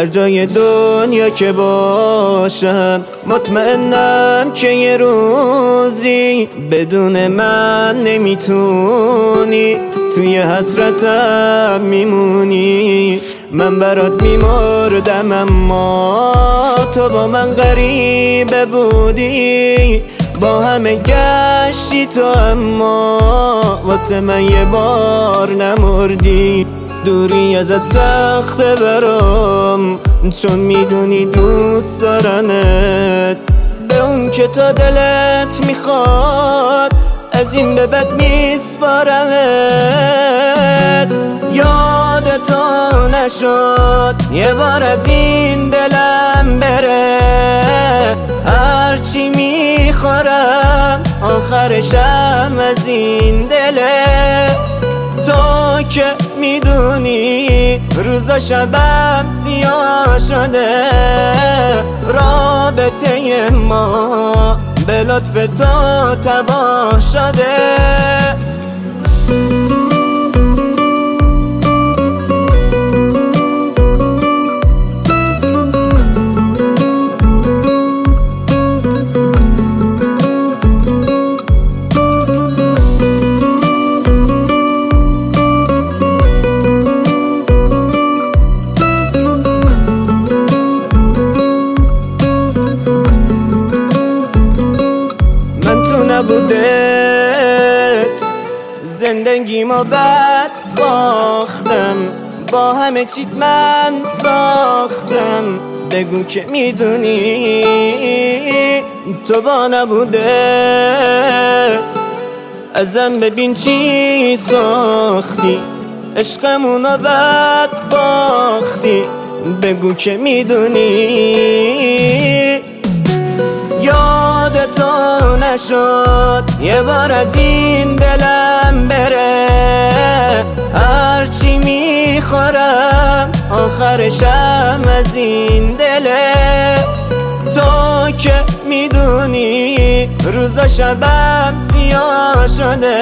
جای دنیا که باشم، مطمئنم که یه روزی بدون من نمیتونی، توی حسرتم میمونی. من برات میمردم اما تو با من غریبه بودی، با همه گشتی تو اما واسه من یه بار نمردی. دوری ازت سخته برام چون میدونی دوست دارمت، به اون که تا دلت میخواد از این به بعد میسپارمت. یادتو نشد یه بار از این دلم بره، هرچی میخورم آخرشم از این دله. تو که میدونی روزا شبم سیاه شده، رابطه ما به لطف تو تباه شده. نبوده زندگیمو بد باختم، با همه چیت من ساختم. بگو که میدونی تو با نبوده ازم ببین چی ساختی، عشقمونو بد باختی. بگو که میدونی یادتو نشد یه بار از این دلم بره، هرچی میخورم آخرشم از این دله. تو که میدونی روزا شبم سیاه شده،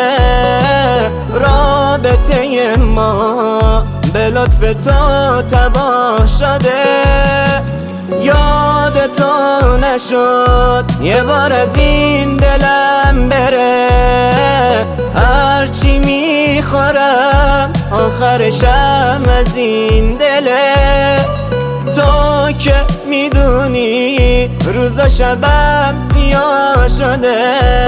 رابطه ما به لطف تو تباه شده. یادتو نشد یه بار از این دلم بره، هرچی میخورم آخرشم از این دله. تو که میدونی روزا شبم سیاه شده،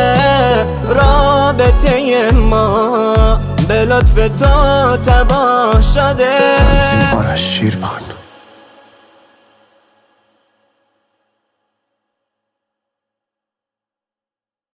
رابطه ما به لطف تو تباه شده. تنظیم آرش شیروان.